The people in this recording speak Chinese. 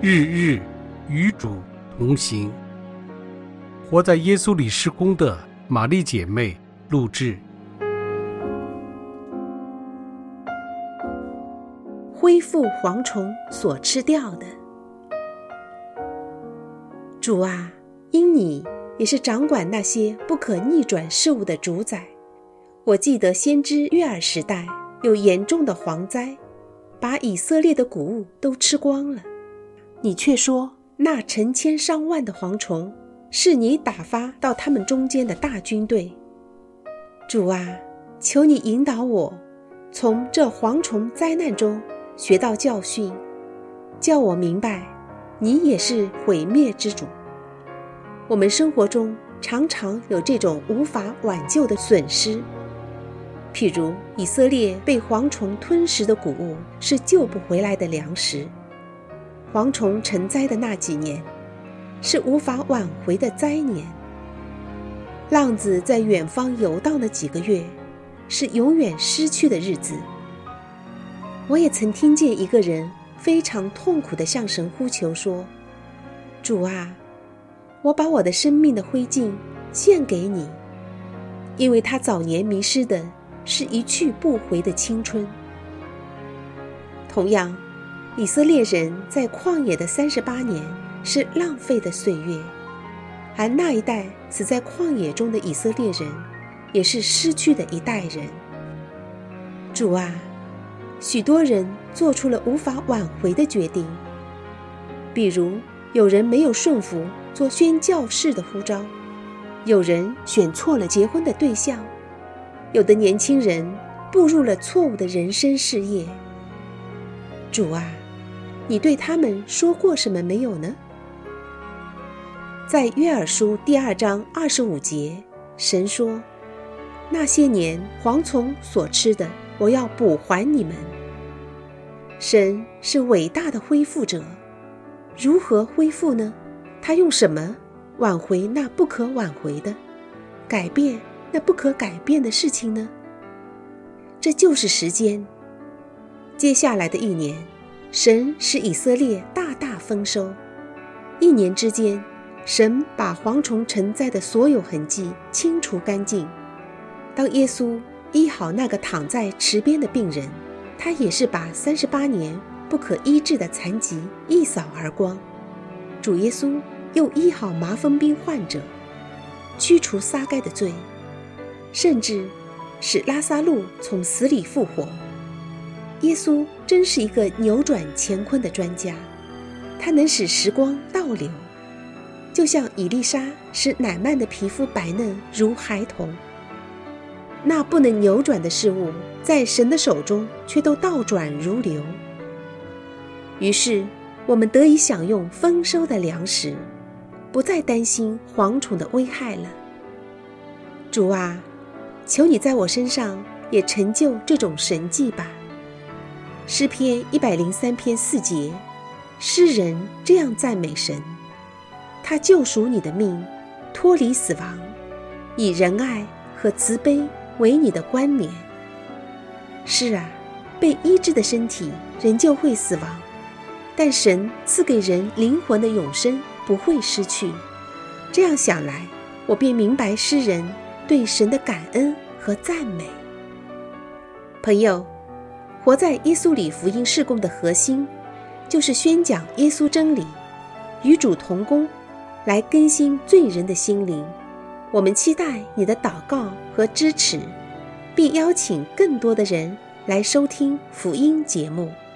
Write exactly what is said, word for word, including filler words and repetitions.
日日与主同行。活在耶稣里事工的玛丽姐妹录制。 恢复蝗虫所吃掉的。主啊，因你也是掌管那些不可逆转事物的主宰。我记得先知约珥时代有严重的蝗灾，把以色列的谷物都吃光了。你却说那成千上万的蝗虫是你打发到他们中间的大军队。主啊，求你引导我从这蝗虫灾难中学到教训，叫我明白你也是毁灭之主。我们生活中常常有这种无法挽救的损失，譬如以色列被蝗虫吞食的谷物是救不回来的粮食。蝗虫成灾的那几年是无法挽回的灾年。浪子在远方游荡的几个月是永远失去的日子。我也曾听见一个人非常痛苦地向神呼求说，主啊，我把我的生命的灰烬献给你，因为他早年迷失的是一去不回的青春。同样，以色列人在旷野的三十八年是浪费的岁月，而那一代死在旷野中的以色列人也是失去的一代人。主啊，许多人做出了无法挽回的决定，比如有人没有顺服做宣教士的呼召，有人选错了结婚的对象，有的年轻人步入了错误的人生事业。主啊，你对他们说过什么没有呢？在约珥书第二章二十五节，神说，那些年蝗虫所吃的，我要补还你们。神是伟大的恢复者，如何恢复呢？他用什么挽回那不可挽回的，改变那不可改变的事情呢？这就是时间。接下来的一年，神使以色列大大丰收。一年之间，神把蝗虫成灾的所有痕迹清除干净。当耶稣医好那个躺在池边的病人，他也是把三十八年不可医治的残疾一扫而光。主耶稣又医好麻风病患者，驱除撒该的罪，甚至使拉撒路从死里复活。耶稣真是一个扭转乾坤的专家，他能使时光倒流，就像以利沙使乃縵的皮肤白嫩如孩童。那不能扭转的事物，在神的手中却都倒转如流。于是我们得以享用丰收的粮食，不再担心蝗虫的危害了。主啊，求你在我身上也成就这种神迹吧。诗篇一百零三篇四节，诗人这样赞美神，他救赎你的命，脱离死亡，以仁爱和慈悲为你的冠冕。是啊，被医治的身体仍旧会死亡，但神赐给人灵魂的永生不会失去。这样想来，我便明白诗人对神的感恩和赞美。朋友，活在耶稣里福音事工的核心，就是宣讲耶稣真理，与主同工，来更新罪人的心灵。我们期待你的祷告和支持，并邀请更多的人来收听福音节目。